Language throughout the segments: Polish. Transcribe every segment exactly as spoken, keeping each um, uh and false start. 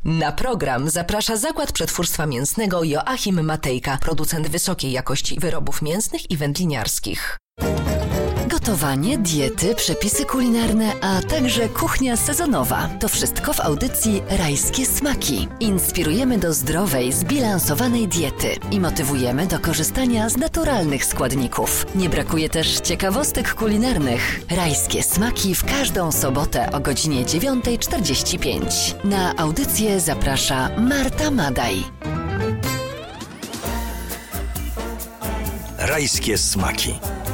Na program zaprasza Zakład Przetwórstwa Mięsnego Joachim Matejka, producent wysokiej jakości wyrobów mięsnych i wędliniarskich. Gotowanie, diety, przepisy kulinarne, a także kuchnia sezonowa. To wszystko w audycji Rajskie Smaki. Inspirujemy do zdrowej, zbilansowanej diety i motywujemy do korzystania z naturalnych składników. Nie brakuje też ciekawostek kulinarnych. Rajskie Smaki w każdą sobotę o godzinie dziewiąta czterdzieści pięć. Na audycję zaprasza Marta Madaj. Rajskie Smaki.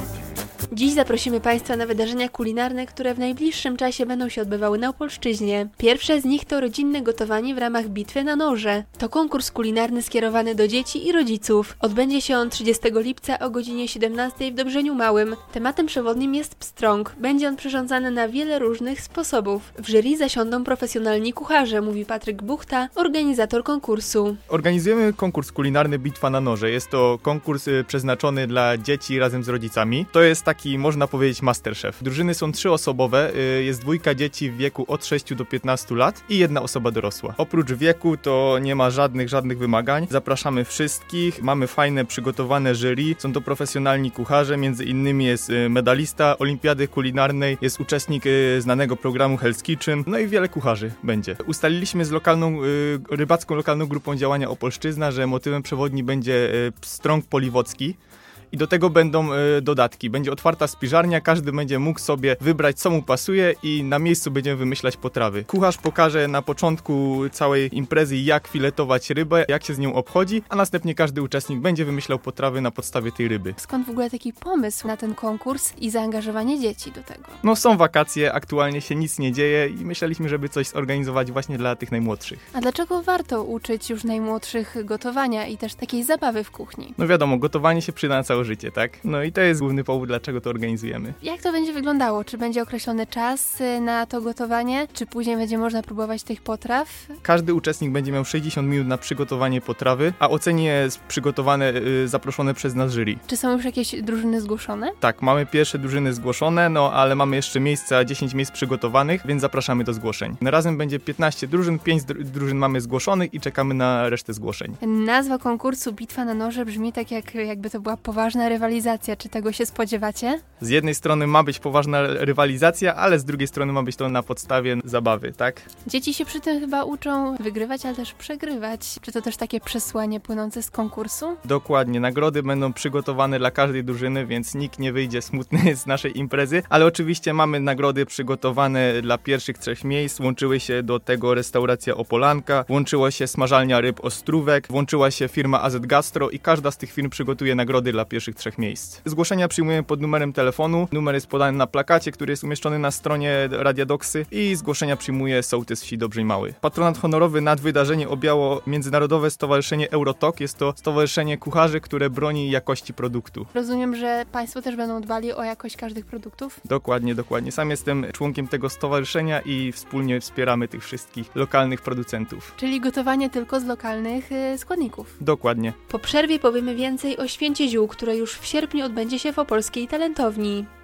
Dziś zaprosimy Państwa na wydarzenia kulinarne, które w najbliższym czasie będą się odbywały na Opolszczyźnie. Pierwsze z nich to rodzinne gotowanie w ramach Bitwy na noże. To konkurs kulinarny skierowany do dzieci i rodziców. Odbędzie się on trzydziestego lipca o godzinie siedemnastej w Dobrzeniu Małym. Tematem przewodnim jest pstrąg. Będzie on przyrządzany na wiele różnych sposobów. W jury zasiądą profesjonalni kucharze, mówi Patryk Buchta, organizator konkursu. Organizujemy konkurs kulinarny Bitwa na noże. Jest to konkurs przeznaczony dla dzieci razem z rodzicami. To jest taki, można powiedzieć, masterchef. Drużyny są trzyosobowe, jest dwójka dzieci w wieku od sześciu do piętnastu lat i jedna osoba dorosła. Oprócz wieku to nie ma żadnych, żadnych wymagań. Zapraszamy wszystkich, mamy fajne, przygotowane jury. Są to profesjonalni kucharze, między innymi jest medalista olimpiady kulinarnej, jest uczestnik znanego programu Hell's Kitchen, no i wiele kucharzy będzie. Ustaliliśmy z lokalną, rybacką lokalną grupą działania Opolszczyzna, że motywem przewodnim będzie pstrąg poliwocki. I do tego będą y, dodatki. Będzie otwarta spiżarnia, każdy będzie mógł sobie wybrać, co mu pasuje i na miejscu będziemy wymyślać potrawy. Kucharz pokaże na początku całej imprezy, jak filetować rybę, jak się z nią obchodzi, a następnie każdy uczestnik będzie wymyślał potrawy na podstawie tej ryby. Skąd w ogóle taki pomysł na ten konkurs i zaangażowanie dzieci do tego? No są wakacje, aktualnie się nic nie dzieje i myśleliśmy, żeby coś zorganizować właśnie dla tych najmłodszych. A dlaczego warto uczyć już najmłodszych gotowania i też takiej zabawy w kuchni? No wiadomo, gotowanie się przyda na całe życie, tak? No i to jest główny powód, dlaczego to organizujemy. Jak to będzie wyglądało? Czy będzie określony czas na to gotowanie? Czy później będzie można próbować tych potraw? Każdy uczestnik będzie miał sześćdziesiąt minut na przygotowanie potrawy, a ocenie jest przygotowane, yy, zaproszone przez nas jury. Czy są już jakieś drużyny zgłoszone? Tak, mamy pierwsze drużyny zgłoszone, no ale mamy jeszcze miejsca, dziesięć miejsc przygotowanych, więc zapraszamy do zgłoszeń. Na razem będzie piętnaście drużyn, pięć drużyn mamy zgłoszonych i czekamy na resztę zgłoszeń. Nazwa konkursu Bitwa na noże brzmi tak, jak, jakby to była poważna rywalizacja. Czy tego się spodziewacie? Z jednej strony ma być poważna rywalizacja, ale z drugiej strony ma być to na podstawie zabawy, tak? Dzieci się przy tym chyba uczą wygrywać, ale też przegrywać. Czy to też takie przesłanie płynące z konkursu? Dokładnie. Nagrody będą przygotowane dla każdej drużyny, więc nikt nie wyjdzie smutny z naszej imprezy, ale oczywiście mamy nagrody przygotowane dla pierwszych trzech miejsc. Łączyły się do tego restauracja Opolanka, włączyła się smażalnia ryb Ostrówek, włączyła się firma A Z Gastro i każda z tych firm przygotuje nagrody dla pierwszych trzech miejsc. Zgłoszenia przyjmujemy pod numerem telefonu. Numer jest podany na plakacie, który jest umieszczony na stronie Radia Doksy i zgłoszenia przyjmuje sołtys wsi Dobrzeń Mały. Patronat honorowy nad wydarzenie objęło Międzynarodowe Stowarzyszenie Eurotok. Jest to stowarzyszenie kucharzy, które broni jakości produktu. Rozumiem, że Państwo też będą dbali o jakość każdych produktów? Dokładnie, dokładnie. Sam jestem członkiem tego stowarzyszenia i wspólnie wspieramy tych wszystkich lokalnych producentów. Czyli gotowanie tylko z lokalnych y, składników. Dokładnie. Po przerwie powiemy więcej o Święcie Ziół, które już w sierpniu odbędzie się w opolskiej talentowni.